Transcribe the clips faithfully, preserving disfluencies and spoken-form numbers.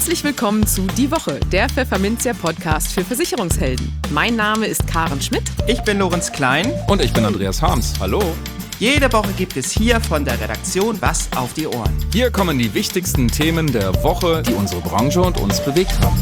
Herzlich willkommen zu Die Woche, der Pfefferminzia-Podcast für Versicherungshelden. Mein Name ist Karen Schmidt. Ich bin Lorenz Klein. Und ich bin Andreas Harms. Hallo. Jede Woche gibt es hier von der Redaktion was auf die Ohren. Hier kommen die wichtigsten Themen der Woche, die unsere Branche und uns bewegt haben.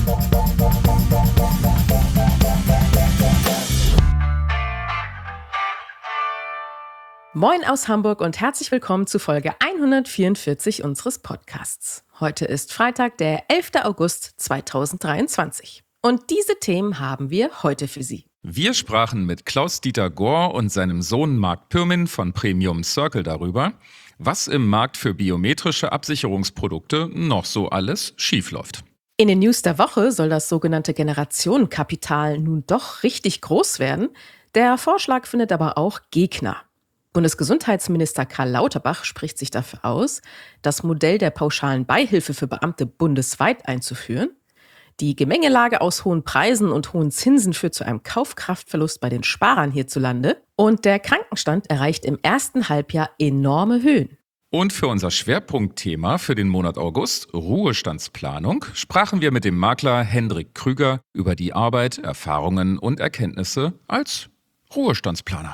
Moin aus Hamburg und herzlich willkommen zu Folge hundertvierundvierzig unseres Podcasts. Heute ist Freitag, der elfter August zweitausenddreiundzwanzig. Und diese Themen haben wir heute für Sie. Wir sprachen mit Klaus-Dieter Gohr und seinem Sohn Marc Pirmin von Premium Circle darüber, was im Markt für biometrische Absicherungsprodukte noch so alles schiefläuft. In den News der Woche soll das sogenannte Generationenkapital nun doch richtig groß werden. Der Vorschlag findet aber auch Gegner. Bundesgesundheitsminister Karl Lauterbach spricht sich dafür aus, das Modell der pauschalen Beihilfe für Beamte bundesweit einzuführen. Die Gemengelage aus hohen Preisen und hohen Zinsen führt zu einem Kaufkraftverlust bei den Sparern hierzulande. Und der Krankenstand erreicht im ersten Halbjahr enorme Höhen. Und für unser Schwerpunktthema für den Monat August, Ruhestandsplanung, sprachen wir mit dem Makler Hendrik Krüger über die Arbeit, Erfahrungen und Erkenntnisse als Ruhestandsplaner.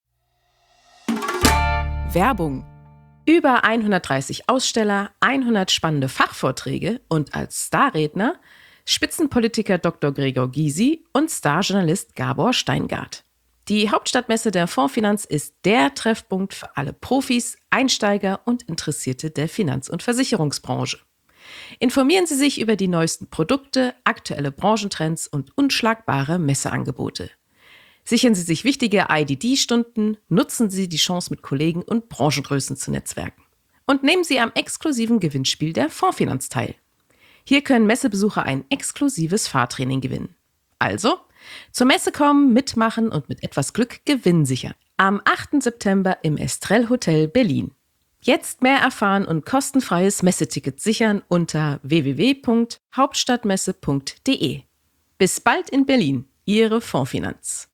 Werbung. Über hundertdreißig Aussteller, hundert spannende Fachvorträge und als Starredner Spitzenpolitiker Doktor Gregor Gysi und Starjournalist Gabor Steingart. Die Hauptstadtmesse der Fondsfinanz ist der Treffpunkt für alle Profis, Einsteiger und Interessierte der Finanz- und Versicherungsbranche. Informieren Sie sich über die neuesten Produkte, aktuelle Branchentrends und unschlagbare Messeangebote. Sichern Sie sich wichtige I D D-Stunden, nutzen Sie die Chance, mit Kollegen und Branchengrößen zu netzwerken. Und nehmen Sie am exklusiven Gewinnspiel der Fondsfinanz teil. Hier können Messebesucher ein exklusives Fahrtraining gewinnen. Also, zur Messe kommen, mitmachen und mit etwas Glück Gewinn sichern. Am achten September im Estrell Hotel Berlin. Jetzt mehr erfahren und kostenfreies Messeticket sichern unter w w w punkt hauptstadtmesse punkt d e. Bis bald in Berlin, Ihre Fondsfinanz.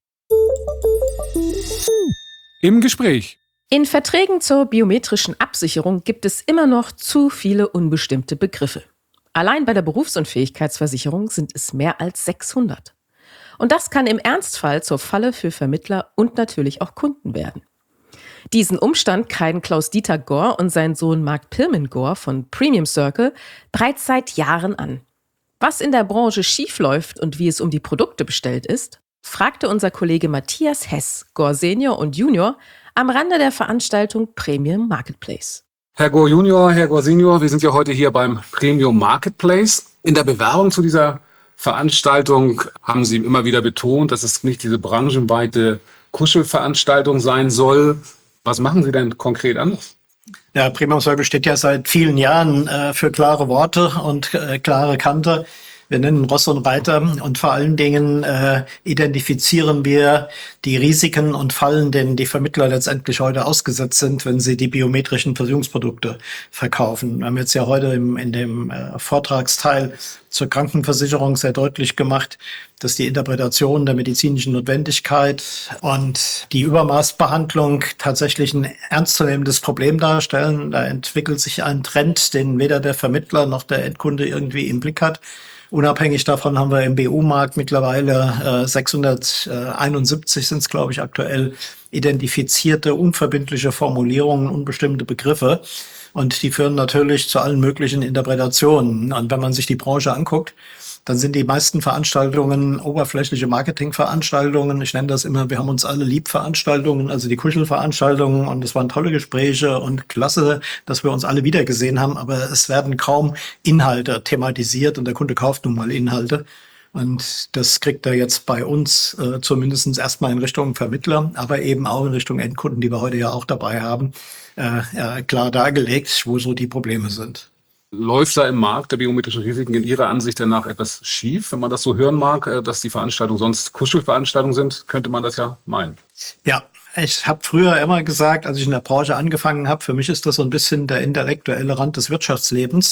Im Gespräch. In Verträgen zur biometrischen Absicherung gibt es immer noch zu viele unbestimmte Begriffe. Allein bei der Berufsunfähigkeitsversicherung sind es mehr als sechshundert. Und das kann im Ernstfall zur Falle für Vermittler und natürlich auch Kunden werden. Diesen Umstand kreiden Klaus-Dieter Gohr und sein Sohn Marc Pirmin Gohr von Premium Circle bereits seit Jahren an. Was in der Branche schiefläuft und wie es um die Produkte bestellt ist, fragte unser Kollege Matthias Hess, Gohr Senior und Junior, am Rande der Veranstaltung Premium Marketplace. Herr Gohr Junior, Herr Gohr Senior, wir sind ja heute hier beim Premium Marketplace. In der Bewerbung zu dieser Veranstaltung haben Sie immer wieder betont, dass es nicht diese branchenweite Kuschelveranstaltung sein soll. Was machen Sie denn konkret anders? Ja, Premium Circle steht ja seit vielen Jahren äh, für klare Worte und äh, klare Kante. Wir nennen Ross und Reiter und vor allen Dingen äh, identifizieren wir die Risiken und Fallen, denen die Vermittler letztendlich heute ausgesetzt sind, wenn sie die biometrischen Versicherungsprodukte verkaufen. Wir haben jetzt ja heute im, in dem äh, Vortragsteil zur Krankenversicherung sehr deutlich gemacht, dass die Interpretation der medizinischen Notwendigkeit und die Übermaßbehandlung tatsächlich ein ernstzunehmendes Problem darstellen. Da entwickelt sich ein Trend, den weder der Vermittler noch der Endkunde irgendwie im Blick hat. Unabhängig davon haben wir im B U-Markt mittlerweile äh, sechshunderteinundsiebzig sind es, glaube ich, aktuell identifizierte, unverbindliche Formulierungen, unbestimmte Begriffe. Und die führen natürlich zu allen möglichen Interpretationen. Und wenn man sich die Branche anguckt, dann sind die meisten Veranstaltungen oberflächliche Marketingveranstaltungen. Ich nenne das immer, wir haben uns alle lieb Veranstaltungen, also die Kuschelveranstaltungen. Und es waren tolle Gespräche und klasse, dass wir uns alle wiedergesehen haben. Aber es werden kaum Inhalte thematisiert und der Kunde kauft nun mal Inhalte. Und das kriegt er jetzt bei uns äh, zumindest erstmal in Richtung Vermittler, aber eben auch in Richtung Endkunden, die wir heute ja auch dabei haben, äh, äh, klar dargelegt, wo so die Probleme sind. Läuft da im Markt der biometrischen Risiken in Ihrer Ansicht danach etwas schief? Wenn man das so hören mag, dass die Veranstaltungen sonst Kuschelveranstaltungen sind, könnte man das ja meinen. Ja, ich habe früher immer gesagt, als ich in der Branche angefangen habe, für mich ist das so ein bisschen der intellektuelle Rand des Wirtschaftslebens.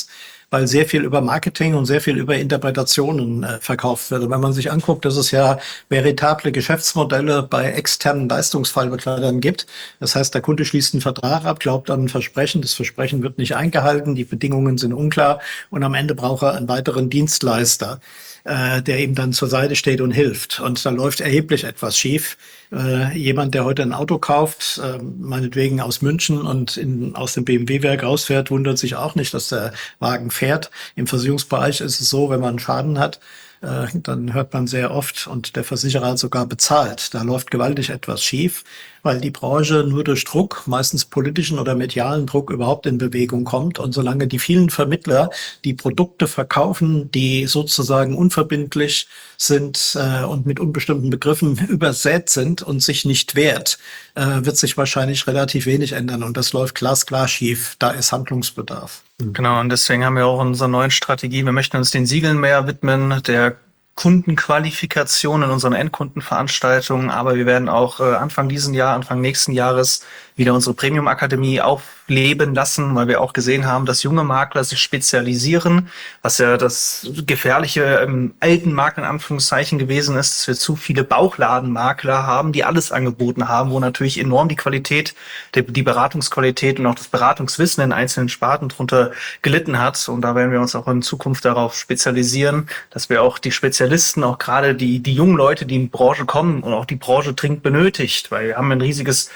weil sehr viel über Marketing und sehr viel über Interpretationen äh, verkauft wird. Und wenn man sich anguckt, dass es ja veritable Geschäftsmodelle bei externen Leistungsfallbekleidern gibt. Das heißt, der Kunde schließt einen Vertrag ab, glaubt an ein Versprechen, das Versprechen wird nicht eingehalten, die Bedingungen sind unklar und am Ende braucht er einen weiteren Dienstleister, äh, der ihm dann zur Seite steht und hilft. Und da läuft erheblich etwas schief. Äh, jemand, der heute ein Auto kauft, äh, meinetwegen aus München und in, aus dem B M W-Werk rausfährt, wundert sich auch nicht, dass der Wagen fährt. Im Versicherungsbereich ist es so, wenn man einen Schaden hat, äh, dann hört man sehr oft, und der Versicherer hat sogar bezahlt. Da läuft gewaltig etwas schief, weil die Branche nur durch Druck, meistens politischen oder medialen Druck, überhaupt in Bewegung kommt. Und solange die vielen Vermittler die Produkte verkaufen, die sozusagen unverbindlich sind äh, und mit unbestimmten Begriffen übersät sind und sich nicht wehrt, äh, wird sich wahrscheinlich relativ wenig ändern. Und das läuft glasklar schief. Da ist Handlungsbedarf. Genau, und deswegen haben wir auch unsere neuen Strategie. Wir möchten uns den Siegeln mehr widmen, der Kundenqualifikation in unseren Endkundenveranstaltungen, aber wir werden auch äh, Anfang diesen Jahr, Anfang nächsten Jahres wieder unsere Premium-Akademie aufleben lassen, weil wir auch gesehen haben, dass junge Makler sich spezialisieren, was ja das Gefährliche im alten Markt in Anführungszeichen gewesen ist, dass wir zu viele Bauchladenmakler haben, die alles angeboten haben, wo natürlich enorm die Qualität, die, die Beratungsqualität und auch das Beratungswissen in einzelnen Sparten drunter gelitten hat. Und da werden wir uns auch in Zukunft darauf spezialisieren, dass wir auch die Spezialisten, auch gerade die, die jungen Leute, die in die Branche kommen und auch die Branche dringend benötigt, weil wir haben ein riesiges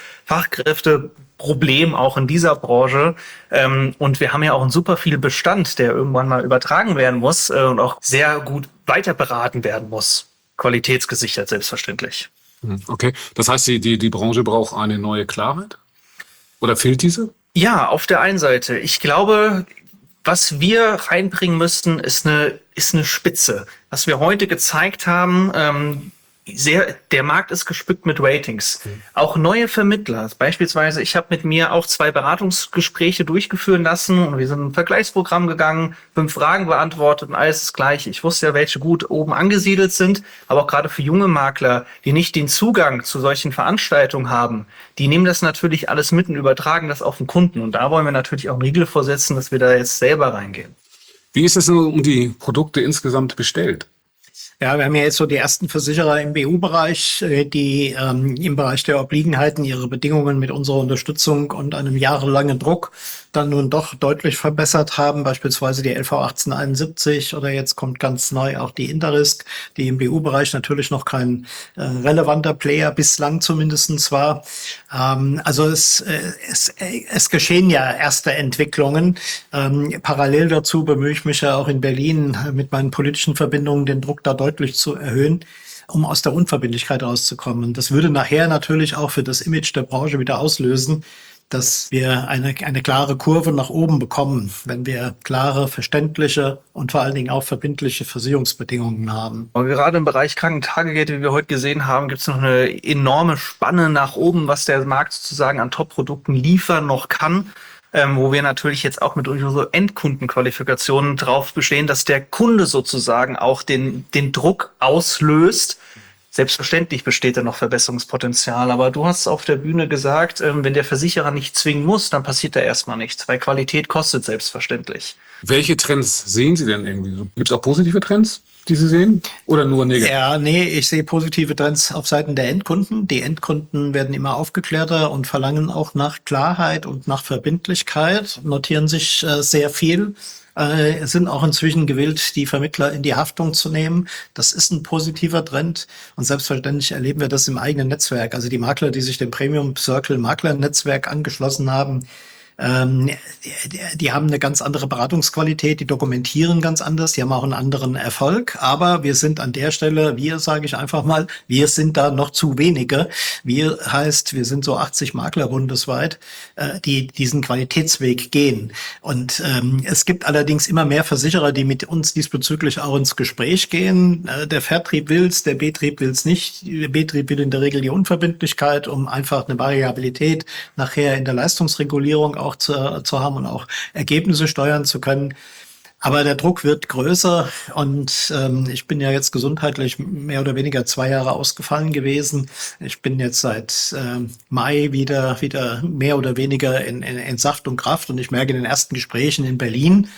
Fachkräfteproblem auch in dieser Branche. Ähm, und wir haben ja auch einen super viel Bestand, der irgendwann mal übertragen werden muss äh, und auch sehr gut weiter beraten werden muss. Qualitätsgesichert, selbstverständlich. Okay, das heißt, die, die, die Branche braucht eine neue Klarheit? Oder fehlt diese? Ja, auf der einen Seite. Ich glaube, was wir reinbringen müssten, ist eine, ist eine Spitze. Was wir heute gezeigt haben, ähm, sehr, der Markt ist gespickt mit Ratings. Mhm. Auch neue Vermittler. Beispielsweise, ich habe mit mir auch zwei Beratungsgespräche durchgeführen lassen und wir sind in ein Vergleichsprogramm gegangen, fünf Fragen beantwortet und alles das Gleiche. Ich wusste ja, welche gut oben angesiedelt sind, aber auch gerade für junge Makler, die nicht den Zugang zu solchen Veranstaltungen haben, die nehmen das natürlich alles mit und übertragen das auf den Kunden. Und da wollen wir natürlich auch einen Riegel vorsetzen, dass wir da jetzt selber reingehen. Wie ist es denn um die Produkte insgesamt bestellt? Ja, wir haben ja jetzt so die ersten Versicherer im B U-Bereich, die ähm, im Bereich der Obliegenheiten ihre Bedingungen mit unserer Unterstützung und einem jahrelangen Druck dann nun doch deutlich verbessert haben, beispielsweise die L V achtzehnhunderteinundsiebzig oder jetzt kommt ganz neu auch die Interrisk, die im B U-Bereich natürlich noch kein äh, relevanter Player bislang zumindestens war. Ähm, also es, äh, es, äh, es geschehen ja erste Entwicklungen. Ähm, parallel dazu bemühe ich mich ja auch in Berlin mit meinen politischen Verbindungen den Druck da deutlich zu erhöhen, um aus der Unverbindlichkeit rauszukommen. Das würde nachher natürlich auch für das Image der Branche wieder auslösen, dass wir eine, eine klare Kurve nach oben bekommen, wenn wir klare, verständliche und vor allen Dingen auch verbindliche Versicherungsbedingungen haben. Und gerade im Bereich Krankentagegeld, wie wir heute gesehen haben, gibt es noch eine enorme Spanne nach oben, was der Markt sozusagen an Top-Produkten liefern noch kann. Ähm, wo wir natürlich jetzt auch mit unserer Endkundenqualifikation drauf bestehen, dass der Kunde sozusagen auch den, den Druck auslöst. Selbstverständlich besteht da noch Verbesserungspotenzial, aber du hast auf der Bühne gesagt, ähm, wenn der Versicherer nicht zwingen muss, dann passiert da erstmal nichts, weil Qualität kostet selbstverständlich. Welche Trends sehen Sie denn irgendwie? Gibt es auch positive Trends, die Sie sehen? Oder nur negativ? Ja, nee, ich sehe positive Trends auf Seiten der Endkunden. Die Endkunden werden immer aufgeklärter und verlangen auch nach Klarheit und nach Verbindlichkeit, notieren sich äh, sehr viel. Äh, sind auch inzwischen gewillt, die Vermittler in die Haftung zu nehmen. Das ist ein positiver Trend. Und selbstverständlich erleben wir das im eigenen Netzwerk. Also die Makler, die sich dem Premium Circle Makler-Netzwerk angeschlossen haben, Ähm, die, die haben eine ganz andere Beratungsqualität, die dokumentieren ganz anders, die haben auch einen anderen Erfolg, aber wir sind an der Stelle, wir sage ich einfach mal, wir sind da noch zu wenige. Wir heißt, wir sind so achtzig Makler bundesweit, äh, die diesen Qualitätsweg gehen. Und ähm, es gibt allerdings immer mehr Versicherer, die mit uns diesbezüglich auch ins Gespräch gehen. Äh, der Vertrieb will's, der Betrieb will's nicht. Der Betrieb will in der Regel die Unverbindlichkeit, um einfach eine Variabilität nachher in der Leistungsregulierung auch zu, zu haben und auch Ergebnisse steuern zu können. Aber der Druck wird größer und ähm, ich bin ja jetzt gesundheitlich mehr oder weniger zwei Jahre ausgefallen gewesen. Ich bin jetzt seit ähm, Mai wieder wieder mehr oder weniger in, in, in Saft und Kraft und ich merke in den ersten Gesprächen in Berlin,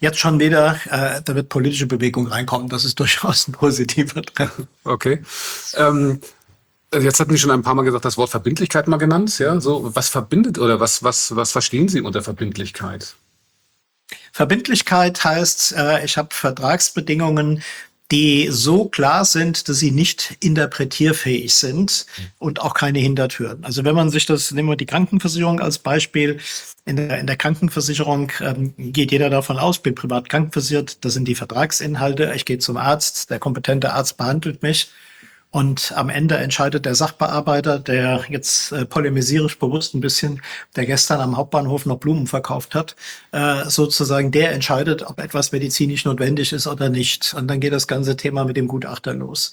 jetzt schon wieder, äh, da wird politische Bewegung reinkommen. Das ist durchaus ein positiver Trend. Okay. Ähm, jetzt hatten Sie schon ein paar Mal gesagt, das Wort Verbindlichkeit mal genannt. Ja, so was verbindet oder was was was verstehen Sie unter Verbindlichkeit? Verbindlichkeit heißt, äh, ich habe Vertragsbedingungen, die so klar sind, dass sie nicht interpretierfähig sind und auch keine Hintertüren. Also wenn man sich das, nehmen wir die Krankenversicherung als Beispiel, in der, in der Krankenversicherung ähm, geht jeder davon aus, bin privat krankenversichert, das sind die Vertragsinhalte, ich gehe zum Arzt, der kompetente Arzt behandelt mich. Und am Ende entscheidet der Sachbearbeiter, der jetzt äh, polemisierisch bewusst ein bisschen, der gestern am Hauptbahnhof noch Blumen verkauft hat, äh, sozusagen der entscheidet, ob etwas medizinisch notwendig ist oder nicht. Und dann geht das ganze Thema mit dem Gutachter los.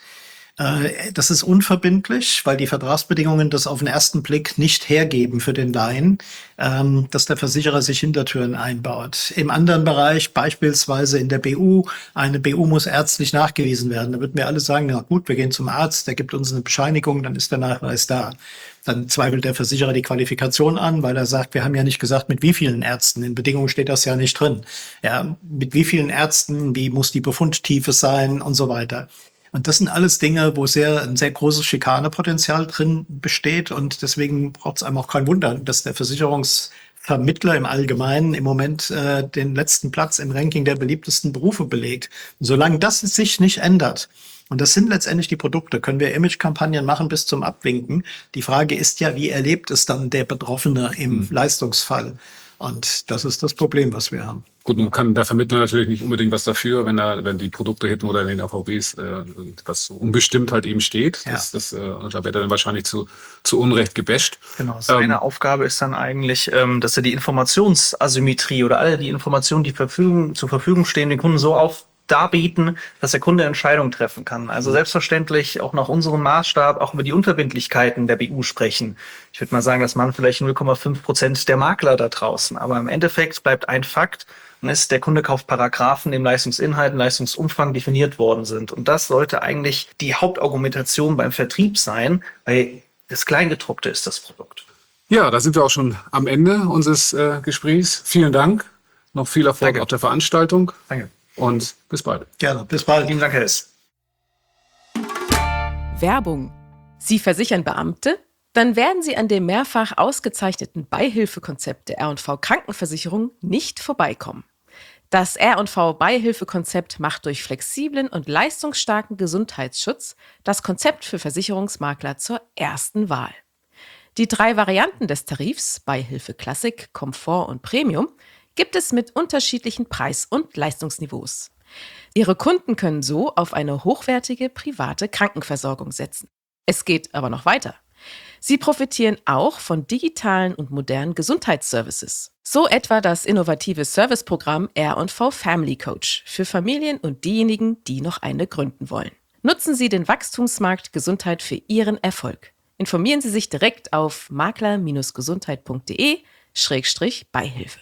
Äh, das ist unverbindlich, weil die Vertragsbedingungen das auf den ersten Blick nicht hergeben für den Laien, ähm, dass der Versicherer sich Hintertüren einbaut. Im anderen Bereich, beispielsweise in der B U, eine B U muss ärztlich nachgewiesen werden. Da würden wir alle sagen, na gut, wir gehen zum Arzt, der gibt uns eine Bescheinigung, dann ist der Nachweis da. Dann zweifelt der Versicherer die Qualifikation an, weil er sagt, wir haben ja nicht gesagt, mit wie vielen Ärzten. In Bedingungen steht das ja nicht drin. Ja, mit wie vielen Ärzten, wie muss die Befundtiefe sein und so weiter. Und das sind alles Dinge, wo sehr, ein sehr großes Schikanepotenzial drin besteht. Und deswegen braucht es einem auch kein Wunder, dass der Versicherungsvermittler im Allgemeinen im Moment äh, den letzten Platz im Ranking der beliebtesten Berufe belegt. Und solange das sich nicht ändert, und das sind letztendlich die Produkte, können wir Imagekampagnen machen bis zum Abwinken. Die Frage ist ja, wie erlebt es dann der Betroffene im mhm. Leistungsfall? Und das ist das Problem, was wir haben. Gut, man kann der Vermittler natürlich nicht unbedingt was dafür, wenn er, wenn die Produkte hinten oder in den A V Bs äh, was unbestimmt halt eben steht. Ja. Das, das, äh, und da wird er dann wahrscheinlich zu, zu Unrecht gebasht. Genau, seine ähm, Aufgabe ist dann eigentlich, ähm, dass er die Informationsasymmetrie oder alle die Informationen, die Verfügung, zur Verfügung stehen, den Kunden so auf darbieten, dass der Kunde Entscheidungen treffen kann. Also selbstverständlich auch nach unserem Maßstab auch über die Unverbindlichkeiten der B U sprechen. Ich würde mal sagen, das machen vielleicht null Komma fünf Prozent der Makler da draußen. Aber im Endeffekt bleibt ein Fakt, und ist, der Kunde kauft Paragraphen, im Leistungsinhalt, Leistungsumfang definiert worden sind. Und das sollte eigentlich die Hauptargumentation beim Vertrieb sein, weil das Kleingedruckte ist das Produkt. Ja, da sind wir auch schon am Ende unseres äh, Gesprächs. Vielen Dank. Noch viel Erfolg Danke. auf der Veranstaltung. Danke. Und bis bald. Gerne, bis bald. Vielen Dank, Herr Hess. Werbung. Sie versichern Beamte? Dann werden Sie an dem mehrfach ausgezeichneten Beihilfekonzept der R und V Krankenversicherung nicht vorbeikommen. Das R und V Beihilfekonzept macht durch flexiblen und leistungsstarken Gesundheitsschutz das Konzept für Versicherungsmakler zur ersten Wahl. Die drei Varianten des Tarifs, Beihilfe Classic, Komfort und Premium, gibt es mit unterschiedlichen Preis- und Leistungsniveaus. Ihre Kunden können so auf eine hochwertige private Krankenversorgung setzen. Es geht aber noch weiter. Sie profitieren auch von digitalen und modernen Gesundheitsservices. So etwa das innovative Serviceprogramm R und V Family Coach für Familien und diejenigen, die noch eine gründen wollen. Nutzen Sie den Wachstumsmarkt Gesundheit für Ihren Erfolg. Informieren Sie sich direkt auf makler Bindestrich gesundheit punkt de Schrägstrich Beihilfe.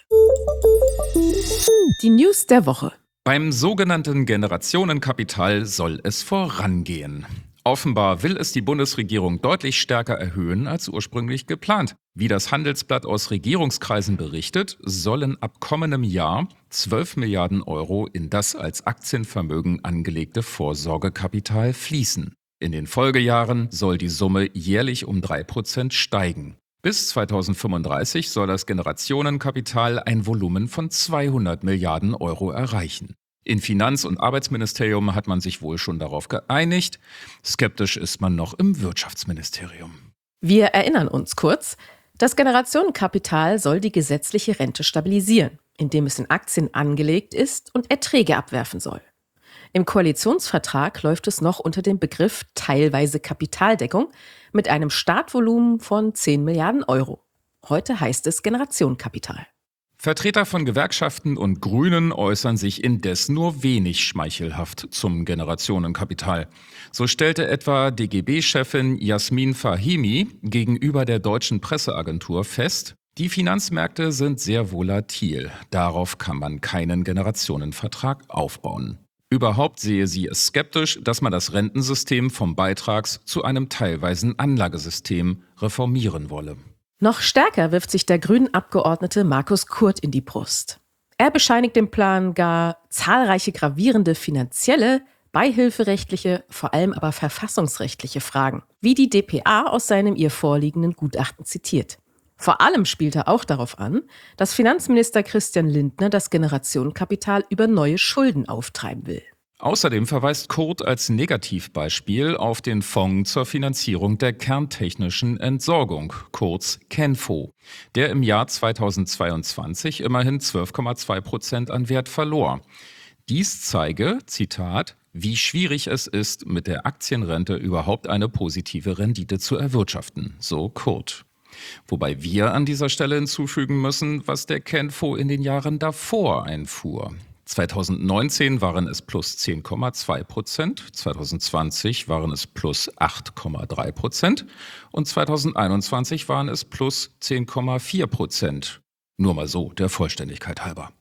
Die News der Woche. Beim sogenannten Generationenkapital soll es vorangehen. Offenbar will es die Bundesregierung deutlich stärker erhöhen als ursprünglich geplant. Wie das Handelsblatt aus Regierungskreisen berichtet, sollen ab kommendem Jahr zwölf Milliarden Euro in das als Aktienvermögen angelegte Vorsorgekapital fließen. In den Folgejahren soll die Summe jährlich um drei Prozent steigen. Bis zweitausendfünfunddreißig soll das Generationenkapital ein Volumen von zweihundert Milliarden Euro erreichen. Im Finanz- und Arbeitsministerium hat man sich wohl schon darauf geeinigt. Skeptisch ist man noch im Wirtschaftsministerium. Wir erinnern uns kurz, das Generationenkapital soll die gesetzliche Rente stabilisieren, indem es in Aktien angelegt ist und Erträge abwerfen soll. Im Koalitionsvertrag läuft es noch unter dem Begriff teilweise Kapitaldeckung mit einem Startvolumen von zehn Milliarden Euro. Heute heißt es Generationenkapital. Vertreter von Gewerkschaften und Grünen äußern sich indes nur wenig schmeichelhaft zum Generationenkapital. So stellte etwa D G B-Chefin Jasmin Fahimi gegenüber der deutschen Presseagentur fest, die Finanzmärkte sind sehr volatil. Darauf kann man keinen Generationenvertrag aufbauen. Überhaupt sehe sie es skeptisch, dass man das Rentensystem vom Beitrags- zu einem teilweisen Anlagesystem reformieren wolle. Noch stärker wirft sich der Grünen-Abgeordnete Markus Kurt in die Brust. Er bescheinigt dem Plan gar zahlreiche gravierende finanzielle, beihilferechtliche, vor allem aber verfassungsrechtliche Fragen, wie die D P A aus seinem ihr vorliegenden Gutachten zitiert. Vor allem spielt er auch darauf an, dass Finanzminister Christian Lindner das Generationenkapital über neue Schulden auftreiben will. Außerdem verweist Kurt als Negativbeispiel auf den Fonds zur Finanzierung der kerntechnischen Entsorgung, kurz KENFO, der im Jahr zweitausendzweiundzwanzig immerhin zwölf Komma zwei Prozent an Wert verlor. Dies zeige, Zitat, wie schwierig es ist, mit der Aktienrente überhaupt eine positive Rendite zu erwirtschaften, so Kurt. Wobei wir an dieser Stelle hinzufügen müssen, was der KENFO in den Jahren davor einfuhr. zweitausendneunzehn waren es plus zehn Komma zwei Prozent, zweitausendzwanzig waren es plus acht Komma drei Prozent und zweitausendeinundzwanzig waren es plus zehn Komma vier Prozent. Nur mal so, der Vollständigkeit halber.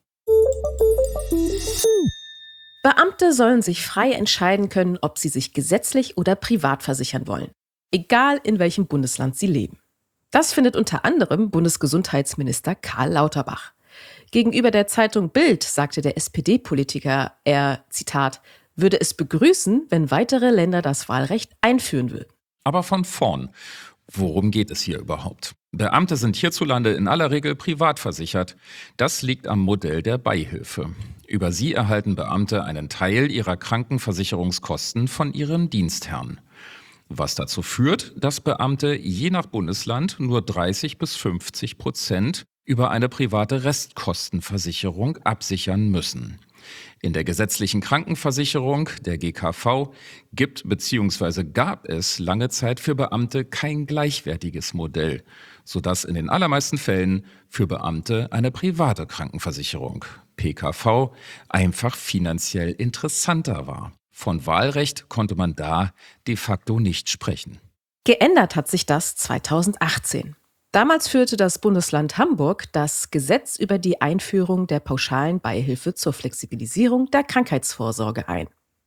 Beamte sollen sich frei entscheiden können, ob sie sich gesetzlich oder privat versichern wollen, egal in welchem Bundesland sie leben. Das findet unter anderem Bundesgesundheitsminister Karl Lauterbach. Gegenüber der Zeitung Bild sagte der S P D-Politiker, er, Zitat, würde es begrüßen, wenn weitere Länder das Wahlrecht einführen würden. Aber von vorn. Worum geht es hier überhaupt? Beamte sind hierzulande in aller Regel privat versichert. Das liegt am Modell der Beihilfe. Über sie erhalten Beamte einen Teil ihrer Krankenversicherungskosten von ihrem Dienstherrn. Was dazu führt, dass Beamte je nach Bundesland nur dreißig bis fünfzig Prozent über eine private Restkostenversicherung absichern müssen. In der gesetzlichen Krankenversicherung, der G K V, gibt bzw. gab es lange Zeit für Beamte kein gleichwertiges Modell, sodass in den allermeisten Fällen für Beamte eine private Krankenversicherung, P K V, einfach finanziell interessanter war. Von Wahlrecht konnte man da de facto nicht sprechen. Geändert hat sich das zweitausendachtzehn. Damals führte das Bundesland Hamburg das Gesetz über die Einführung der pauschalen Beihilfe zur Flexibilisierung der Krankheitsvorsorge ein.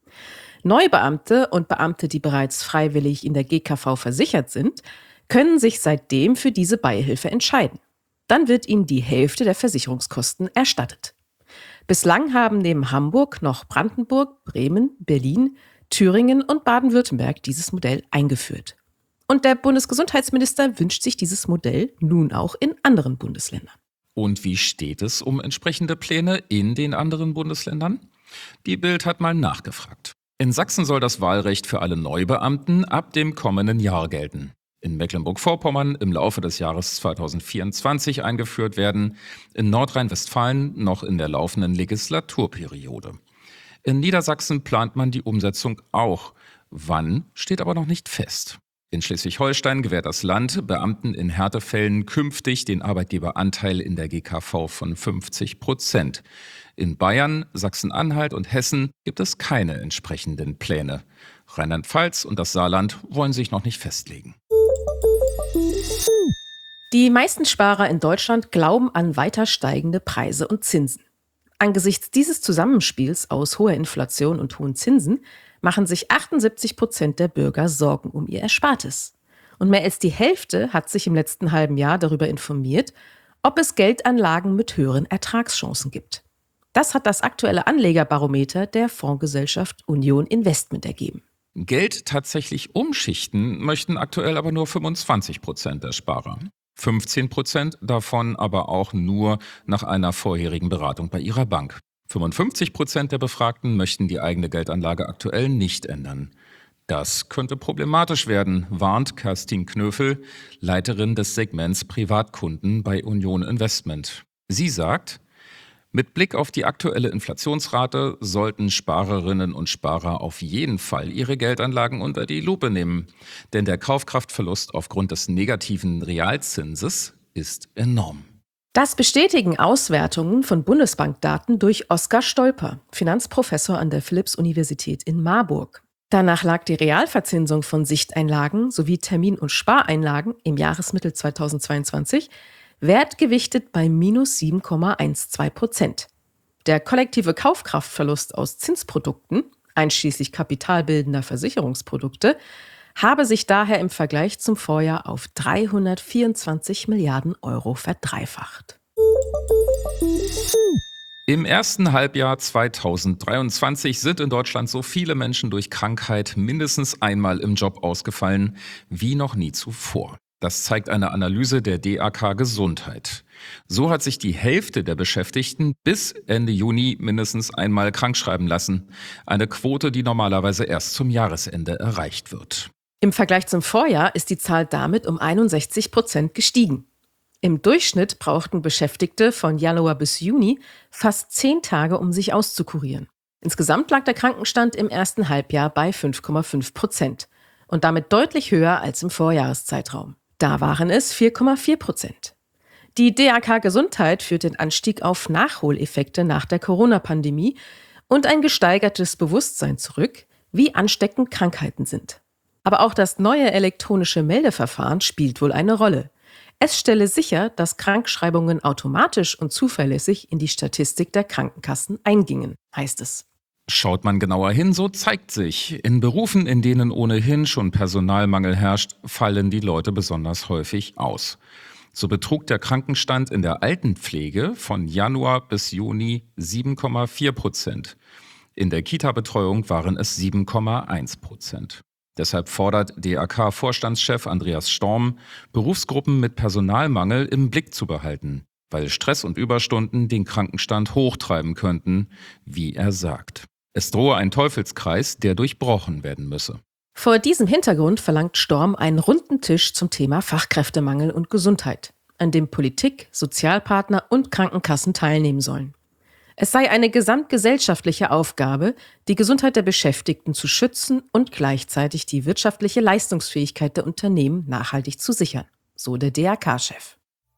Neubeamte und Beamte, die bereits freiwillig in der G K V versichert sind, können sich seitdem für diese Beihilfe entscheiden. Dann wird ihnen die Hälfte der Versicherungskosten erstattet. Bislang haben neben Hamburg noch Brandenburg, Bremen, Berlin, Thüringen und Baden-Württemberg dieses Modell eingeführt. Und der Bundesgesundheitsminister wünscht sich dieses Modell nun auch in anderen Bundesländern. Und wie steht es um entsprechende Pläne in den anderen Bundesländern? Die Bild hat mal nachgefragt. In Sachsen soll das Wahlrecht für alle Neubeamten ab dem kommenden Jahr gelten. In Mecklenburg-Vorpommern im Laufe des Jahres zweitausendvierundzwanzig eingeführt werden, in Nordrhein-Westfalen noch in der laufenden Legislaturperiode. In Niedersachsen plant man die Umsetzung auch. Wann, steht aber noch nicht fest. In Schleswig-Holstein gewährt das Land Beamten in Härtefällen künftig den Arbeitgeberanteil in der G K V von fünfzig Prozent. In Bayern, Sachsen-Anhalt und Hessen gibt es keine entsprechenden Pläne. Rheinland-Pfalz und das Saarland wollen sich noch nicht festlegen. Die meisten Sparer in Deutschland glauben an weiter steigende Preise und Zinsen. Angesichts dieses Zusammenspiels aus hoher Inflation und hohen Zinsen machen sich achtundsiebzig Prozent der Bürger Sorgen um ihr Erspartes. Und mehr als die Hälfte hat sich im letzten halben Jahr darüber informiert, ob es Geldanlagen mit höheren Ertragschancen gibt. Das hat das aktuelle Anlegerbarometer der Fondsgesellschaft Union Investment ergeben. Geld tatsächlich umschichten möchten aktuell aber nur fünfundzwanzig Prozent der Sparer. fünfzehn Prozent davon aber auch nur nach einer vorherigen Beratung bei ihrer Bank. fünfundfünfzig Prozent der Befragten möchten die eigene Geldanlage aktuell nicht ändern. Das könnte problematisch werden, warnt Kerstin Knöfel, Leiterin des Segments Privatkunden bei Union Investment. Sie sagt, mit Blick auf die aktuelle Inflationsrate sollten Sparerinnen und Sparer auf jeden Fall ihre Geldanlagen unter die Lupe nehmen. Denn der Kaufkraftverlust aufgrund des negativen Realzinses ist enorm. Das bestätigen Auswertungen von Bundesbankdaten durch Oskar Stolper, Finanzprofessor an der Philipps-Universität in Marburg. Danach lag die Realverzinsung von Sichteinlagen sowie Termin- und Spareinlagen im Jahresmittel zweitausendzweiundzwanzig wertgewichtet bei minus sieben Komma zwölf Prozent. Der kollektive Kaufkraftverlust aus Zinsprodukten, einschließlich kapitalbildender Versicherungsprodukte, habe sich daher im Vergleich zum Vorjahr auf dreihundertvierundzwanzig Milliarden Euro verdreifacht. Im ersten Halbjahr zweitausenddreiundzwanzig sind in Deutschland so viele Menschen durch Krankheit mindestens einmal im Job ausgefallen wie noch nie zuvor. Das zeigt eine Analyse der D A K Gesundheit. So hat sich die Hälfte der Beschäftigten bis Ende Juni mindestens einmal krankschreiben lassen. Eine Quote, die normalerweise erst zum Jahresende erreicht wird. Im Vergleich zum Vorjahr ist die Zahl damit um einundsechzig Prozent gestiegen. Im Durchschnitt brauchten Beschäftigte von Januar bis Juni fast zehn Tage, um sich auszukurieren. Insgesamt lag der Krankenstand im ersten Halbjahr bei fünf Komma fünf Prozent und damit deutlich höher als im Vorjahreszeitraum. Da waren es vier Komma vier Prozent. Die D A K Gesundheit führt den Anstieg auf Nachholeffekte nach der Corona-Pandemie und ein gesteigertes Bewusstsein zurück, wie ansteckend Krankheiten sind. Aber auch das neue elektronische Meldeverfahren spielt wohl eine Rolle. Es stelle sicher, dass Krankschreibungen automatisch und zuverlässig in die Statistik der Krankenkassen eingingen, heißt es. Schaut man genauer hin, so zeigt sich, in Berufen, in denen ohnehin schon Personalmangel herrscht, fallen die Leute besonders häufig aus. So betrug der Krankenstand in der Altenpflege von Januar bis Juni sieben Komma vier Prozent. In der Kita-Betreuung waren es sieben Komma eins Prozent. Deshalb fordert D A K-Vorstandschef Andreas Storm, Berufsgruppen mit Personalmangel im Blick zu behalten, weil Stress und Überstunden den Krankenstand hochtreiben könnten, wie er sagt. Es drohe ein Teufelskreis, der durchbrochen werden müsse. Vor diesem Hintergrund verlangt Storm einen runden Tisch zum Thema Fachkräftemangel und Gesundheit, an dem Politik, Sozialpartner und Krankenkassen teilnehmen sollen. Es sei eine gesamtgesellschaftliche Aufgabe, die Gesundheit der Beschäftigten zu schützen und gleichzeitig die wirtschaftliche Leistungsfähigkeit der Unternehmen nachhaltig zu sichern, so der D A K-Chef.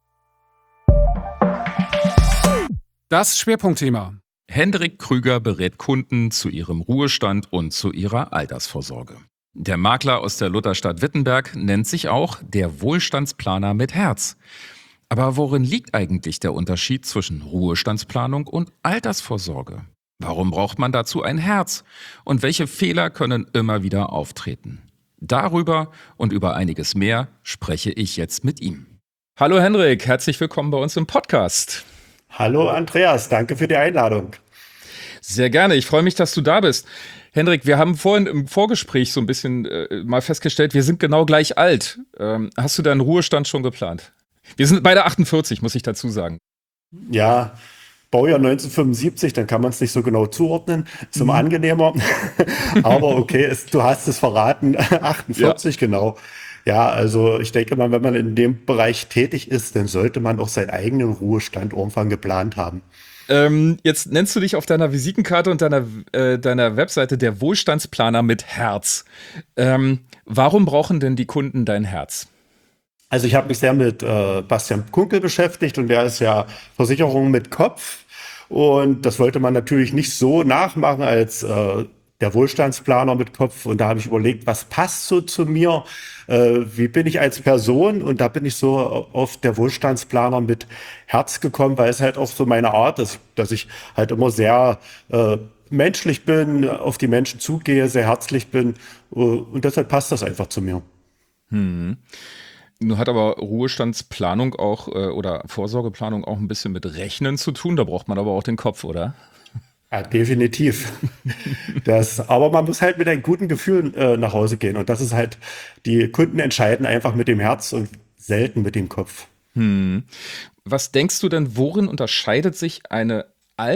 Das Schwerpunktthema. Hendrik Krüger berät Kunden zu ihrem Ruhestand und zu ihrer Altersvorsorge. Der Makler aus der Lutherstadt Wittenberg nennt sich auch der Wohlstandsplaner mit Herz. Aber worin liegt eigentlich der Unterschied zwischen Ruhestandsplanung und Altersvorsorge? Warum braucht man dazu ein Herz? Und welche Fehler können immer wieder auftreten? Darüber und über einiges mehr spreche ich jetzt mit ihm. Hallo Hendrik, herzlich willkommen bei uns im Podcast. Hallo Andreas, danke für die Einladung. Sehr gerne, ich freue mich, dass du da bist. Hendrik, wir haben vorhin im Vorgespräch so ein bisschen äh, mal festgestellt, wir sind genau gleich alt. Ähm, hast du deinen Ruhestand schon geplant? Wir sind beide achtundvierzig, muss ich dazu sagen. Ja, Baujahr neunzehnhundertfünfundsiebzig, dann kann man es nicht so genau zuordnen. Ist immer mhm. angenehmer. Aber okay, es, du hast es verraten, achtundvierzig, ja. Genau. Ja, also ich denke mal, wenn man in dem Bereich tätig ist, dann sollte man auch seinen eigenen Ruhestand irgendwann geplant haben. Ähm, jetzt nennst du dich auf deiner Visitenkarte und deiner, äh, deiner Webseite der Wohlstandsplaner mit Herz. Ähm, warum brauchen denn die Kunden dein Herz? Also ich habe mich sehr mit äh, Bastian Kunkel beschäftigt und der ist ja Versicherung mit Kopf und das wollte man natürlich nicht so nachmachen als äh, der Wohlstandsplaner mit Kopf und da habe ich überlegt, was passt so zu mir, äh, wie bin ich als Person und da bin ich so auf der Wohlstandsplaner mit Herz gekommen, weil es halt auch so meine Art ist, dass ich halt immer sehr äh, menschlich bin, auf die Menschen zugehe, sehr herzlich bin uh, und deshalb passt das einfach zu mir. Hm. Nun hat aber Ruhestandsplanung auch äh, oder Vorsorgeplanung auch ein bisschen mit Rechnen zu tun. Da braucht man aber auch den Kopf, oder? Ja, definitiv. Das, aber man muss halt mit einem guten Gefühl äh, nach Hause gehen. Und das ist halt, die Kunden entscheiden einfach mit dem Herz und selten mit dem Kopf. Hm. Was denkst du denn, worin unterscheidet sich eine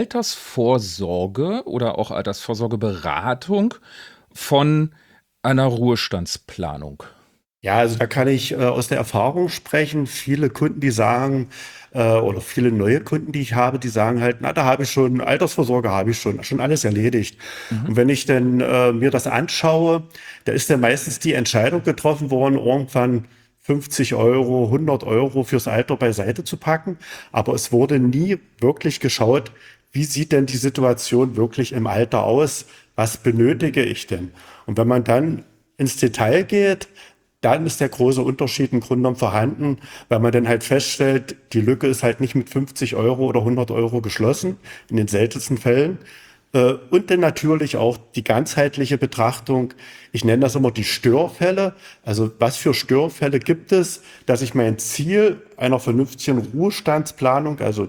Altersvorsorge oder auch Altersvorsorgeberatung von einer Ruhestandsplanung? Ja, also da kann ich äh, aus der Erfahrung sprechen. Viele Kunden, die sagen, äh, oder viele neue Kunden, die ich habe, die sagen halt, na, da habe ich schon, Altersvorsorge habe ich schon, schon alles erledigt. Mhm. Und wenn ich dann äh, mir das anschaue, da ist dann meistens die Entscheidung getroffen worden, irgendwann fünfzig Euro, hundert Euro fürs Alter beiseite zu packen. Aber es wurde nie wirklich geschaut, wie sieht denn die Situation wirklich im Alter aus? Was benötige ich denn? Und wenn man dann ins Detail geht, dann ist der große Unterschied im Grunde genommen vorhanden, weil man dann halt feststellt, die Lücke ist halt nicht mit fünfzig Euro oder hundert Euro geschlossen, in den seltensten Fällen. Und dann natürlich auch die ganzheitliche Betrachtung, ich nenne das immer die Störfälle. Also was für Störfälle gibt es, dass ich mein Ziel einer vernünftigen Ruhestandsplanung, also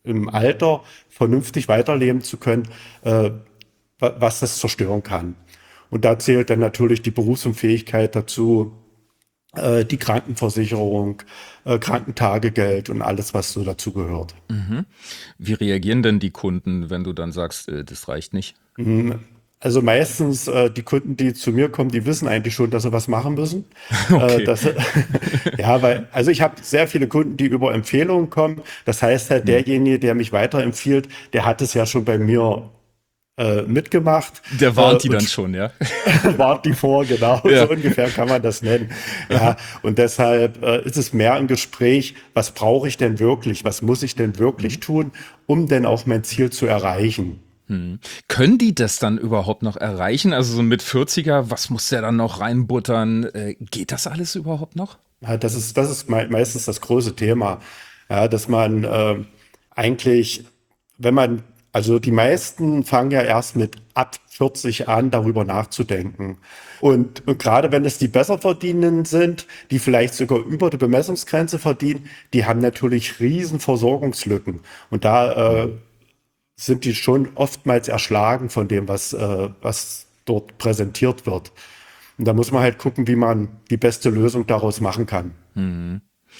im Alter vernünftig weiterleben zu können, äh, was das zerstören kann. Und da zählt dann natürlich die Berufsunfähigkeit dazu, äh, die Krankenversicherung, äh, Krankentagegeld und alles, was so dazu gehört. Mhm. Wie reagieren denn die Kunden, wenn du dann sagst, äh, das reicht nicht? Also meistens äh, die Kunden, die zu mir kommen, die wissen eigentlich schon, dass sie was machen müssen. Okay. Äh, dass, ja, weil, also ich habe sehr viele Kunden, die über Empfehlungen kommen. Das heißt halt, derjenige, der mich weiterempfiehlt, der hat es ja schon bei mir äh, mitgemacht. Der warnt äh, die und dann schon, ja? warnt die vor, genau, Ja. so ungefähr kann man das nennen. Ja, und deshalb äh, ist es mehr ein Gespräch, was brauche ich denn wirklich, was muss ich denn wirklich tun, um denn auch mein Ziel zu erreichen. Hm. Können die das dann überhaupt noch erreichen? Also so mit vierziger, was muss der dann noch reinbuttern? Äh, geht das alles überhaupt noch? Ja, das ist, das ist mei- meistens das große Thema, ja, dass man äh, eigentlich, wenn man, also die meisten fangen ja erst mit ab vierzig an, darüber nachzudenken. Und, und gerade wenn es die Besserverdienenden sind, die vielleicht sogar über der Bemessungsgrenze verdienen, die haben natürlich riesen Versorgungslücken. Und da äh, sind die schon oftmals erschlagen von dem, was, äh, was dort präsentiert wird. Und da muss man halt gucken, wie man die beste Lösung daraus machen kann. Hm.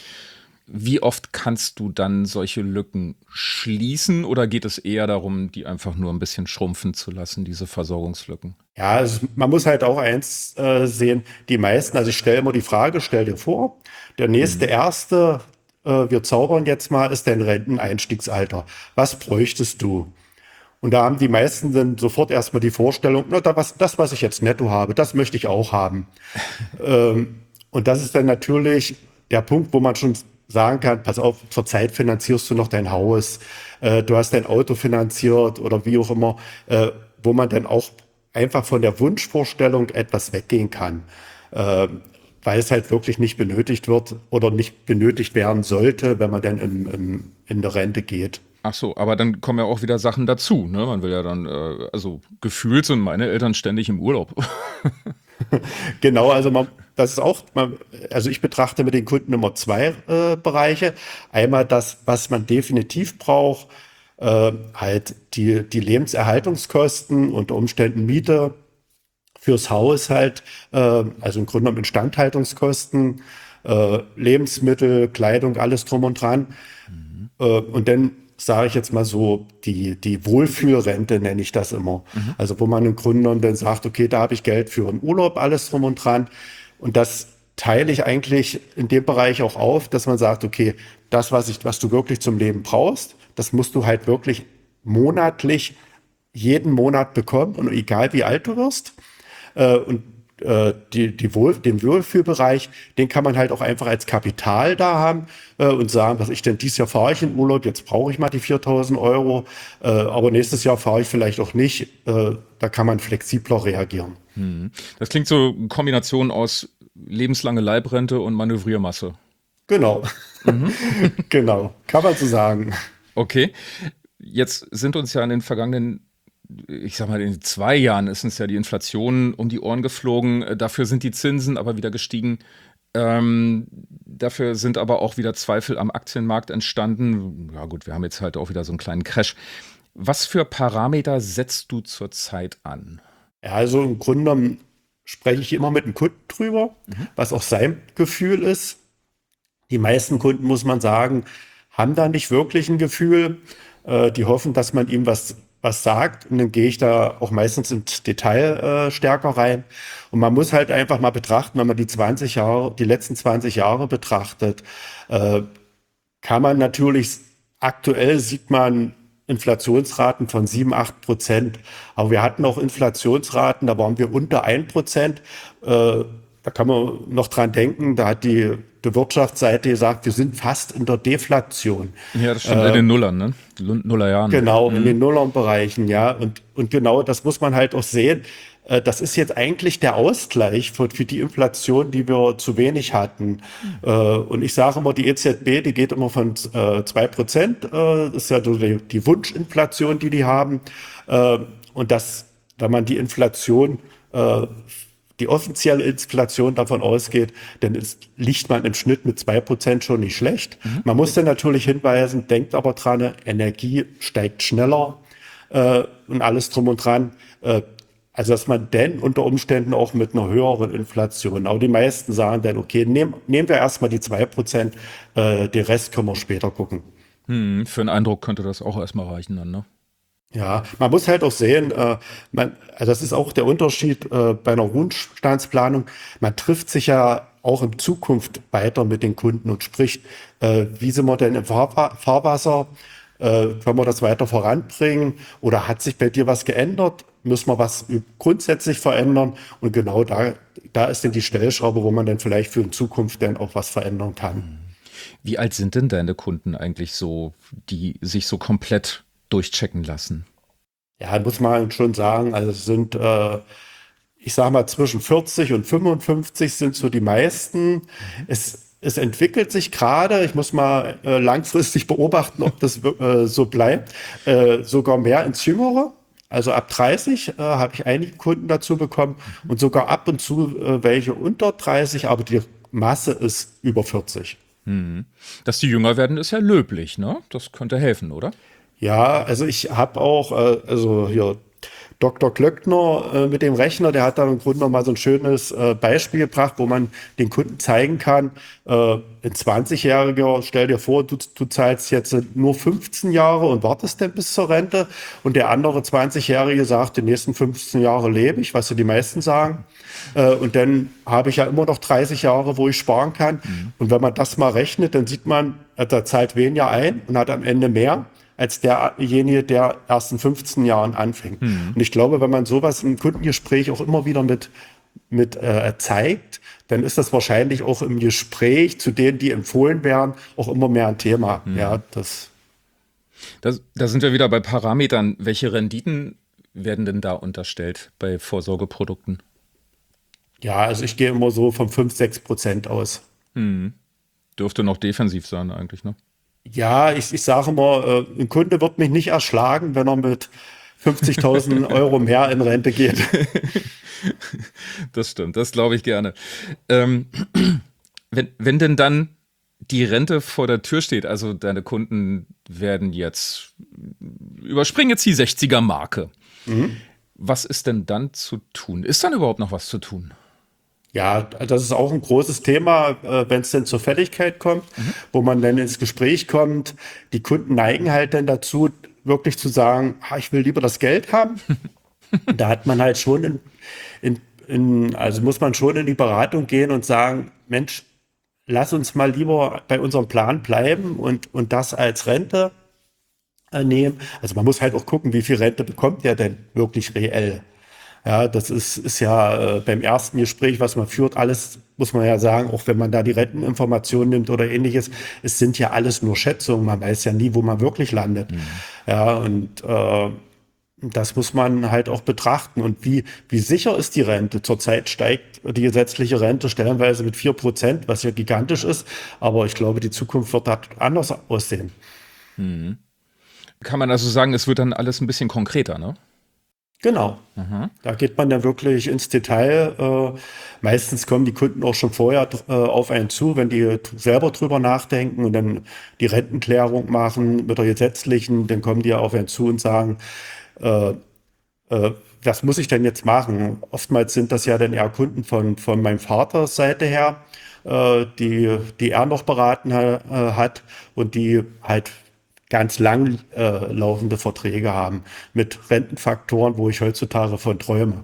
Wie oft kannst du dann solche Lücken schließen oder geht es eher darum, die einfach nur ein bisschen schrumpfen zu lassen, diese Versorgungslücken? Ja, also man muss halt auch eins äh, sehen, die meisten, also ich stelle immer die Frage, stell dir vor, der nächste erste, äh, wir zaubern jetzt mal, ist dein Renteneinstiegsalter. Was bräuchtest du? Und da haben die meisten dann sofort erstmal die Vorstellung, na, da was, das, was ich jetzt netto habe, das möchte ich auch haben. ähm, und das ist dann natürlich der Punkt, wo man schon sagen kann, pass auf, zurzeit finanzierst du noch dein Haus, äh, du hast dein Auto finanziert oder wie auch immer, äh, wo man dann auch einfach von der Wunschvorstellung etwas weggehen kann, äh, weil es halt wirklich nicht benötigt wird oder nicht benötigt werden sollte, wenn man dann in, in, in der Rente geht. Ach so, aber dann kommen ja auch wieder Sachen dazu, ne? Man will ja dann, äh, also gefühlt sind meine Eltern ständig im Urlaub. Genau, also man, das ist auch, man, also ich betrachte mit den Kunden immer zwei äh, Bereiche. Einmal das, was man definitiv braucht, äh, halt die, die Lebenserhaltungskosten, unter Umständen Miete fürs Haus halt, äh, also im Grunde genommen Instandhaltungskosten, äh, Lebensmittel, Kleidung, alles drum und dran. Mhm. Äh, und dann sage ich jetzt mal so, die, die Wohlfühlrente nenne ich das immer. Mhm. Also wo man im Grunde genommen dann sagt, okay, da habe ich Geld für einen Urlaub, alles drum und dran. Und das teile ich eigentlich in dem Bereich auch auf, dass man sagt, okay, das, was ich, was du wirklich zum Leben brauchst, das musst du halt wirklich monatlich jeden Monat bekommen, und egal wie alt du wirst. Äh, und äh, die, die Wohl, den Wohlfühlbereich, den kann man halt auch einfach als Kapital da haben äh, und sagen, was ich denn, dieses Jahr fahre ich in Urlaub, jetzt brauche ich mal die viertausend Euro, äh, aber nächstes Jahr fahre ich vielleicht auch nicht. Äh, da kann man flexibler reagieren. Hm. Das klingt so eine Kombination aus lebenslange Leibrente und Manövriermasse. Genau, mhm. Genau, kann man so sagen. Okay, jetzt sind uns ja in den vergangenen, ich sag mal, in zwei Jahren ist uns ja die Inflation um die Ohren geflogen. Dafür sind die Zinsen aber wieder gestiegen. Ähm, dafür sind aber auch wieder Zweifel am Aktienmarkt entstanden. Ja gut, wir haben jetzt halt auch wieder so einen kleinen Crash. Was für Parameter setzt du zurzeit an? Ja, also im Grunde genommen spreche ich immer mit dem Kunden drüber, mhm. was auch sein Gefühl ist. Die meisten Kunden, muss man sagen, haben da nicht wirklich ein Gefühl. Äh, die hoffen, dass man ihm was was sagt, und dann gehe ich da auch meistens ins Detail äh, stärker rein. Und man muss halt einfach mal betrachten, wenn man die zwanzig Jahre, die letzten zwanzig Jahre betrachtet, äh, kann man natürlich, aktuell sieht man Inflationsraten von sieben, acht Prozent. Aber wir hatten auch Inflationsraten, da waren wir unter ein Prozent. Äh, da kann man noch dran denken, da hat die, die Wirtschaftsseite gesagt, wir sind fast in der Deflation. Ja, das stimmt, äh, in den Nullern, ne? Nullerjahren. Genau, mhm. in den Nullernbereichen, ja. Und, und genau das muss man halt auch sehen. Äh, das ist jetzt eigentlich der Ausgleich für, für die Inflation, die wir zu wenig hatten. Mhm. Äh, und ich sage immer, die E Z B, die geht immer von äh, zwei Prozent. Äh, das ist ja so die, die Wunschinflation, die die haben. Äh, und das, wenn man die Inflation äh, die offizielle Inflation davon ausgeht, dann ist, liegt man im Schnitt mit zwei Prozent schon nicht schlecht. Mhm. Man muss dann natürlich hinweisen, denkt aber dran, Energie steigt schneller äh, und alles drum und dran. Äh, also dass man dann unter Umständen auch mit einer höheren Inflation, aber die meisten sagen dann, okay, nehm, nehmen wir erstmal die zwei Prozent, äh, den Rest können wir später gucken. Hm, für einen Eindruck könnte das auch erstmal reichen dann, ne? Ja, man muss halt auch sehen, äh, man, also das ist auch der Unterschied äh, bei einer Ruhestandsplanung. Man trifft sich ja auch in Zukunft weiter mit den Kunden und spricht, äh, wie sind wir denn im Fahrwa- Fahrwasser, äh, können wir das weiter voranbringen oder hat sich bei dir was geändert? Müssen wir was grundsätzlich verändern? Und genau da, da ist dann die Stellschraube, wo man dann vielleicht für in Zukunft dann auch was verändern kann. Wie alt sind denn deine Kunden eigentlich so, die sich so komplett durchchecken lassen? Ja, muss man schon sagen, also es sind, äh, ich sag mal, zwischen vierzig und fünfundfünfzig sind so die meisten. Mhm. Es, es entwickelt sich gerade, ich muss mal äh, langfristig beobachten, ob das äh, so bleibt, äh, sogar mehr ins Jüngere. Also ab dreißig äh, habe ich einige Kunden dazu bekommen mhm. und sogar ab und zu äh, welche unter dreißig, aber die Masse ist über vierzig. Mhm. Dass die jünger werden, ist ja löblich, ne? Das könnte helfen, oder? Ja, also ich habe auch, äh, also hier Doktor Klöckner äh, mit dem Rechner, der hat da im Grunde noch mal so ein schönes äh, Beispiel gebracht, wo man den Kunden zeigen kann, äh, ein zwanzigjähriger, stell dir vor, du, du zahlst jetzt nur fünfzehn Jahre und wartest dann bis zur Rente und der andere zwanzigjährige sagt, die nächsten fünfzehn Jahre lebe ich, was ja die meisten sagen. Äh, und dann habe ich ja immer noch dreißig Jahre, wo ich sparen kann. Mhm. Und wenn man das mal rechnet, dann sieht man, der zahlt weniger ein und hat am Ende mehr als derjenige, der erst in fünfzehn Jahren anfängt. Mhm. Und ich glaube, wenn man sowas im Kundengespräch auch immer wieder mit, mit äh, zeigt, dann ist das wahrscheinlich auch im Gespräch zu denen, die empfohlen werden, auch immer mehr ein Thema. Mhm. Ja, das Das, da sind wir wieder bei Parametern. Welche Renditen werden denn da unterstellt bei Vorsorgeprodukten? Ja, also ich gehe immer so von fünf, sechs Prozent aus. Mhm. Dürfte noch defensiv sein eigentlich, ne? Ja, ich, ich sage immer, äh, ein Kunde wird mich nicht erschlagen, wenn er mit fünfzigtausend Euro mehr in Rente geht. Das stimmt, das glaube ich gerne. Ähm, wenn, wenn denn dann die Rente vor der Tür steht, also deine Kunden werden jetzt, überspringen jetzt die sechziger-Marke. Mhm. Was ist denn dann zu tun? Ist dann überhaupt noch was zu tun? Ja, das ist auch ein großes Thema, äh, wenn es denn zur Fälligkeit kommt, mhm. wo man dann ins Gespräch kommt. Die Kunden neigen halt dann dazu, wirklich zu sagen, ah, ich will lieber das Geld haben. Da hat man halt schon in, in, in, also muss man schon in die Beratung gehen und sagen, Mensch, lass uns mal lieber bei unserem Plan bleiben und, und das als Rente äh, nehmen. Also man muss halt auch gucken, wie viel Rente bekommt der denn wirklich reell. Ja, das ist, ist ja äh, beim ersten Gespräch, was man führt, alles, muss man ja sagen, auch wenn man da die Renteninformationen nimmt oder ähnliches, es sind ja alles nur Schätzungen, man weiß ja nie, wo man wirklich landet. Mhm. Ja, und äh, das muss man halt auch betrachten. Und wie, wie sicher ist die Rente? Zurzeit steigt die gesetzliche Rente stellenweise mit vier Prozent, was ja gigantisch ist, aber ich glaube, die Zukunft wird da anders aussehen. Mhm. Kann man also sagen, es wird dann alles ein bisschen konkreter, ne? Genau. Mhm. Da geht man dann wirklich ins Detail. Äh, meistens kommen die Kunden auch schon vorher äh, auf einen zu, wenn die selber drüber nachdenken und dann die Rentenklärung machen mit der gesetzlichen, dann kommen die auf einen zu und sagen, äh, äh, was muss ich denn jetzt machen? Oftmals sind das ja dann eher Kunden von, von meinem Vaters Seite her, äh, die, die er noch beraten äh, hat und die halt ganz lang äh, laufende Verträge haben mit Rentenfaktoren, wo ich heutzutage von träume.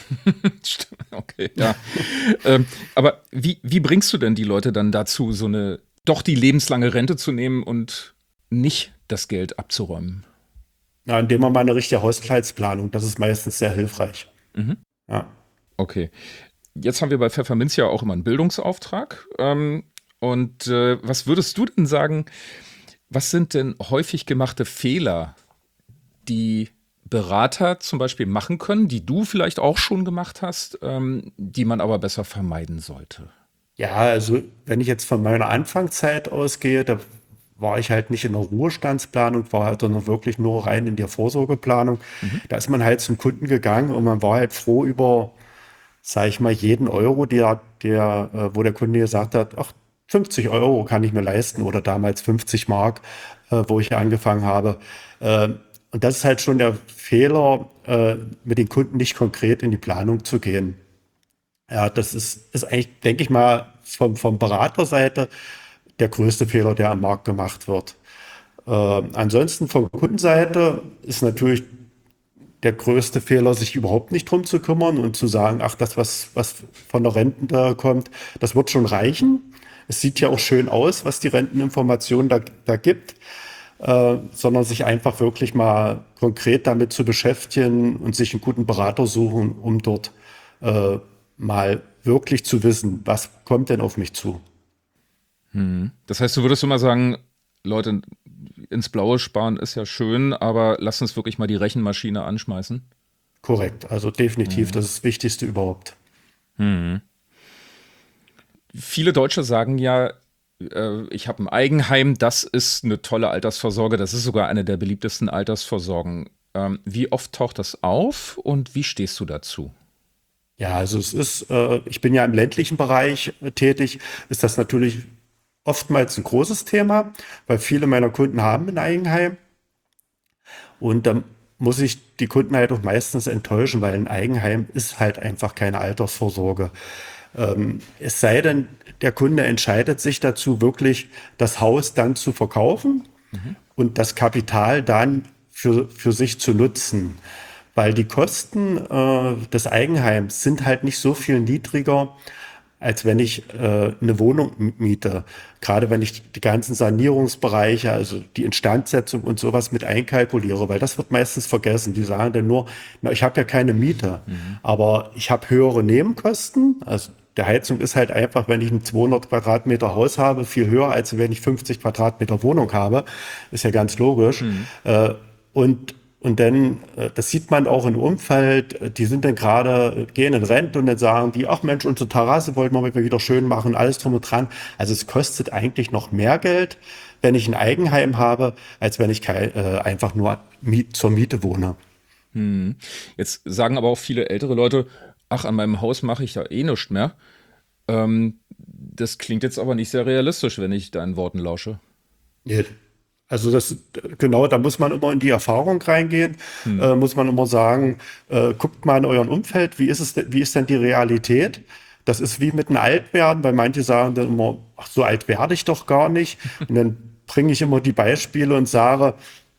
Okay, ja. ähm, aber wie, wie bringst du denn die Leute dann dazu, so eine doch die lebenslange Rente zu nehmen und nicht das Geld abzuräumen? Ja, indem man mal eine richtige Haushaltsplanung, das ist meistens sehr hilfreich. Mhm. Ja. Okay. Jetzt haben wir bei Pfefferminz ja auch immer einen Bildungsauftrag. Ähm, und äh, was würdest du denn sagen, was sind denn häufig gemachte Fehler, die Berater zum Beispiel machen können, die du vielleicht auch schon gemacht hast, ähm, die man aber besser vermeiden sollte? Ja, also wenn ich jetzt von meiner Anfangszeit ausgehe, da war ich halt nicht in der Ruhestandsplanung, war halt sondern wirklich nur rein in der Vorsorgeplanung. Mhm. Da ist man halt zum Kunden gegangen und man war halt froh über sage ich mal, jeden Euro, der, der, äh, wo der Kunde gesagt hat, ach, fünfzig Euro kann ich mir leisten oder damals fünfzig Mark, äh, wo ich angefangen habe. Äh, und das ist halt schon der Fehler, äh, mit den Kunden nicht konkret in die Planung zu gehen. Ja, das ist, ist eigentlich, denke ich mal, vom, vom Beraterseite der größte Fehler, der am Markt gemacht wird. Äh, ansonsten von Kundenseite ist natürlich der größte Fehler, sich überhaupt nicht drum zu kümmern und zu sagen, ach, das, was, was von der Rente kommt, das wird schon reichen. Es sieht ja auch schön aus, was die Renteninformation da, da gibt, äh, sondern sich einfach wirklich mal konkret damit zu beschäftigen und sich einen guten Berater suchen, um dort äh, mal wirklich zu wissen, was kommt denn auf mich zu. Hm. Das heißt, du würdest immer sagen, Leute, ins Blaue sparen ist ja schön, aber lass uns wirklich mal die Rechenmaschine anschmeißen. Korrekt, also definitiv, mhm. das ist das Wichtigste überhaupt. Mhm. Viele Deutsche sagen ja, äh, ich habe ein Eigenheim, das ist eine tolle Altersvorsorge, das ist sogar eine der beliebtesten Altersvorsorgen. Ähm, wie oft taucht das auf und wie stehst du dazu? Ja, also es ist, äh, ich bin ja im ländlichen Bereich äh, tätig, ist das natürlich oftmals ein großes Thema, weil viele meiner Kunden haben ein Eigenheim. Und dann muss ich die Kunden halt auch meistens enttäuschen, weil ein Eigenheim ist halt einfach keine Altersvorsorge. Ähm, es sei denn, der Kunde entscheidet sich dazu, wirklich das Haus dann zu verkaufen mhm. und das Kapital dann für, für sich zu nutzen. Weil die Kosten äh, des Eigenheims sind halt nicht so viel niedriger, als wenn ich äh, eine Wohnung miete. Gerade wenn ich die ganzen Sanierungsbereiche, also die Instandsetzung und sowas mit einkalkuliere, weil das wird meistens vergessen. Die sagen dann nur, na, ich habe ja keine Miete, mhm. aber ich habe höhere Nebenkosten. Also der Heizung ist halt einfach, wenn ich ein zweihundert Quadratmeter Haus habe, viel höher, als wenn ich fünfzig Quadratmeter Wohnung habe. Ist ja ganz logisch. Mhm. Äh, und Und dann, das sieht man auch im Umfeld, die sind dann gerade, gehen in Rente und dann sagen die, ach Mensch, unsere Terrasse wollten wir mal wieder schön machen, alles drum und dran. Also es kostet eigentlich noch mehr Geld, wenn ich ein Eigenheim habe, als wenn ich kein, äh, einfach nur miet, zur Miete wohne. Hm. Jetzt sagen aber auch viele ältere Leute, ach, an meinem Haus mache ich ja eh nichts mehr. Ähm, das klingt jetzt aber nicht sehr realistisch, wenn ich deinen Worten lausche. Ja. Also das, genau, da muss man immer in die Erfahrung reingehen, hm. äh, muss man immer sagen, äh, guckt mal in euren Umfeld, wie ist es, wie ist denn die Realität? Das ist wie mit einem Altwerden, weil manche sagen dann immer, ach, so alt werde ich doch gar nicht. Und dann bringe ich immer die Beispiele und sage,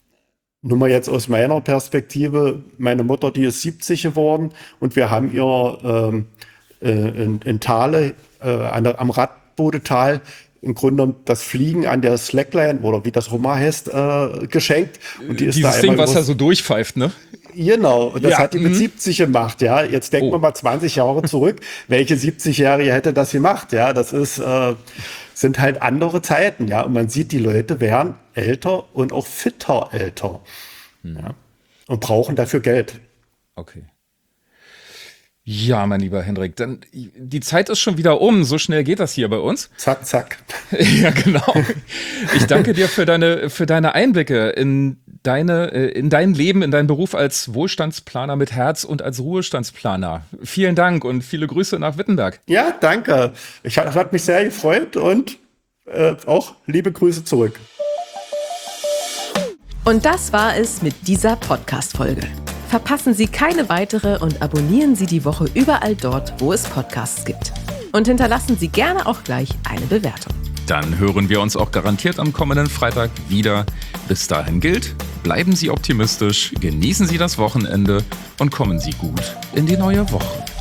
nur mal jetzt aus meiner Perspektive, meine Mutter, die ist siebzig geworden und wir haben ihr ähm, äh, in, in Thale, äh, an der, am Radbodetal, im Grunde das Fliegen an der Slackline oder wie das Roma heißt, äh, geschenkt. Und die ist Dieses da Ding, was ja so durchpfeift, ne? Genau, und das ja, hat die mit siebzig gemacht, ja. Jetzt denken oh. wir mal zwanzig Jahre zurück. Welche siebzigjährige hätte das gemacht, ja? Das ist, äh, sind halt andere Zeiten, ja. Und man sieht, die Leute werden älter und auch fitter älter. Hm. Ja? Und brauchen dafür Geld. Okay. Ja, mein lieber Hendrik, dann die Zeit ist schon wieder um. So schnell geht das hier bei uns. Zack, zack. Ja, genau. Ich danke dir für deine für deine Einblicke in deine in dein Leben, in deinen Beruf als Wohlstandsplaner mit Herz und als Ruhestandsplaner. Vielen Dank und viele Grüße nach Wittenberg. Ja, danke. Ich hat, hat mich sehr gefreut und äh, auch liebe Grüße zurück. Und das war es mit dieser Podcast-Folge. Verpassen Sie keine weitere und abonnieren Sie die Woche überall dort, wo es Podcasts gibt. Und hinterlassen Sie gerne auch gleich eine Bewertung. Dann hören wir uns auch garantiert am kommenden Freitag wieder. Bis dahin gilt, bleiben Sie optimistisch, genießen Sie das Wochenende und kommen Sie gut in die neue Woche.